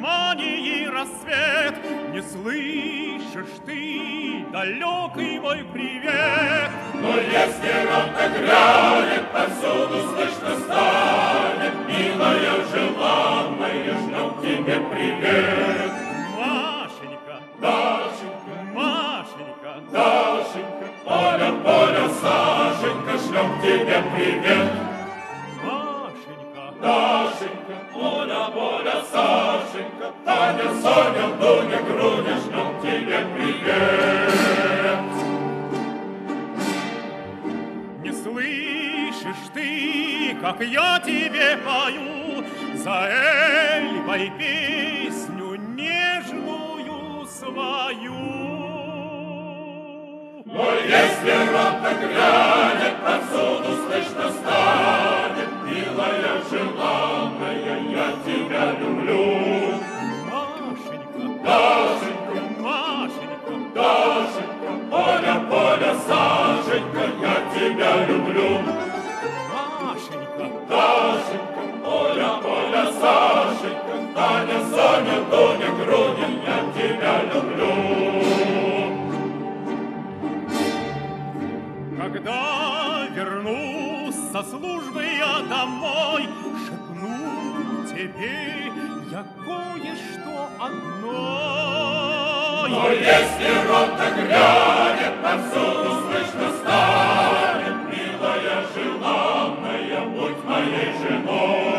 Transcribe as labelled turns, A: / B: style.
A: Германии рассвет. Не слышишь ты далекий мой привет?
B: Но если ровно грянет, повсюду слышно станет: милая, желанная, жмем к тебе привет.
A: Машенька,
B: Дашенька,
A: Машенька,
B: Дашенька, Поля, Поля, Сашенька, шлем к тебе привет.
A: Машенька,
B: Дашенька, Поля, Поля, Сашенька, Таня, Соня, Дуня, Груня, шлем к тебе привет.
A: не слышишь ты, как я тебе пою за Эльбой песню нежную свою?
B: Но если ровно грянет, повсюду слышно станет: милая, желанная, я тебя люблю.
A: Машенька,
B: Дашенька,
A: Машенька,
B: Дашенька, Поля, Поля, Сашенька, я тебя люблю.
A: Машенька,
B: Дашенька, Поля, Поля, Сашенька, Таня, Соня, Дуня, Груня, я тебя люблю.
A: когда вернусь со службы я домой, шепну тебе я кое-что одно.
B: Но если ровно грянет, повсюду слышно станет: милая, желанная, будь моей женой.